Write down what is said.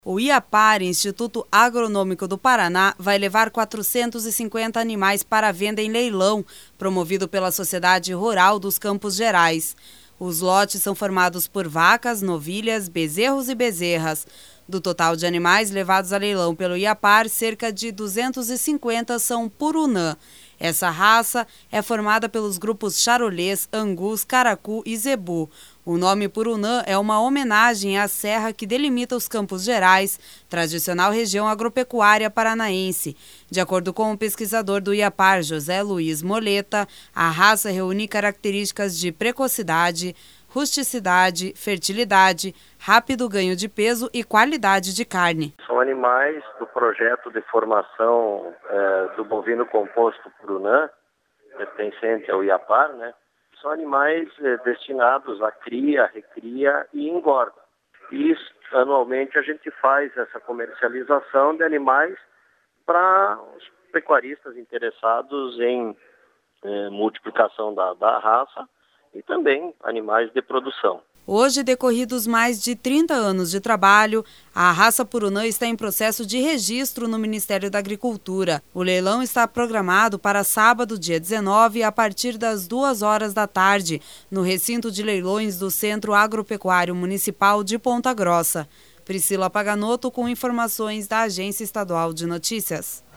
O IAPAR, Instituto Agronômico do Paraná, vai levar 450 animais para a venda em leilão, promovido pela Sociedade Rural dos Campos Gerais. Os lotes são formados por vacas, novilhas, bezerros e bezerras. Do total de animais levados a leilão pelo IAPAR, cerca de 250 são purunã. Essa raça é formada pelos grupos charolês, angus, caracu e zebu. O nome purunã é uma homenagem à serra que delimita os Campos Gerais, tradicional região agropecuária paranaense. De acordo com o pesquisador do IAPAR, José Luiz Moleta, a raça reúne características de precocidade, rusticidade, fertilidade, rápido ganho de peso e qualidade de carne. São animais do projeto de formação do bovino composto purunã, pertencente ao IAPAR, né? São animais destinados à cria, recria e engorda. E anualmente a gente faz essa comercialização de animais para os pecuaristas interessados em multiplicação da raça e também animais de produção. Hoje, decorridos mais de 30 anos de trabalho, a raça purunã está em processo de registro no Ministério da Agricultura. O leilão está programado para sábado, dia 19, a partir das 2 horas da tarde, no recinto de leilões do Centro Agropecuário Municipal de Ponta Grossa. Priscila Paganoto com informações da Agência Estadual de Notícias.